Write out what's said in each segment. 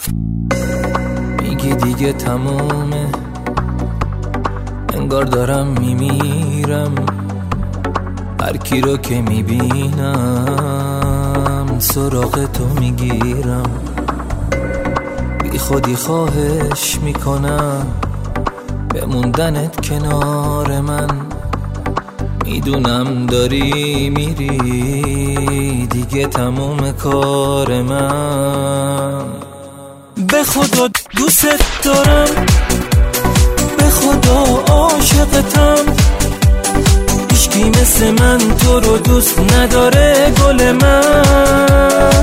میگی دیگه تمومه، انگار دارم میمیرم. هر کی رو که میبینم سراغ تو میگیرم. بی خودی خواهش میکنم بموندنت کنار من. میدونم داری میری دیگه تموم کار من. به خدا دوست دارم، به خدا عاشقتم. هیچکی مثل من تو رو دوست نداره گل من.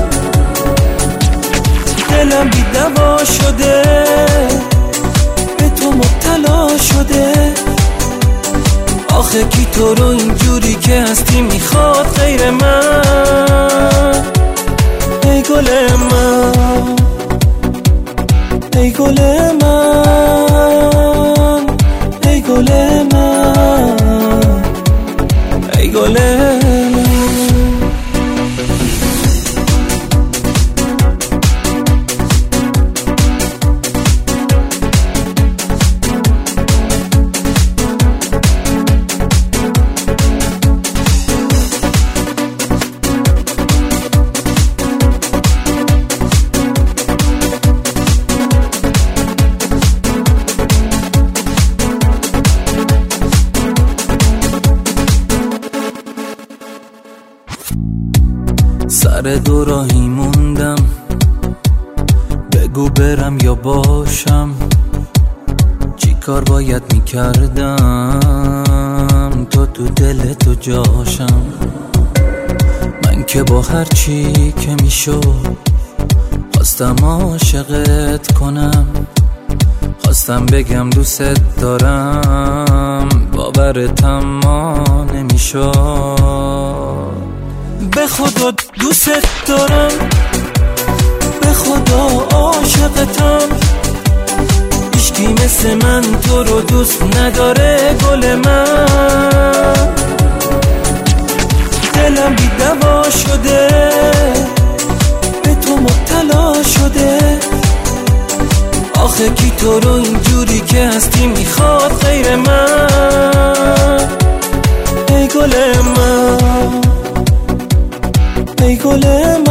دلم بی دوا شده، به تو مبتلا شده. آخه کی تو رو اینجوری که هستی میخواد غیر من؟ ای گل من، ای گل من، ای گل من، ای گل من. سر دو راهی موندم، بگو برم یا باشم. چی کار باید میکردم تو دل تو جاشم. من که با هر چی که میشد خواستم عاشقت کنم. خواستم بگم دوست دارم، باورتم ما نمیشد. به خدا دوست دارم، به خدا عاشقتم. هیچکی مثل من تو رو دوست نداره گل من. دلم بی دوا شده، به تو مبتلا شده. آخه کی تو رو اینجوری که هستی میخواد غیر من؟ ای گل من، ای گل من.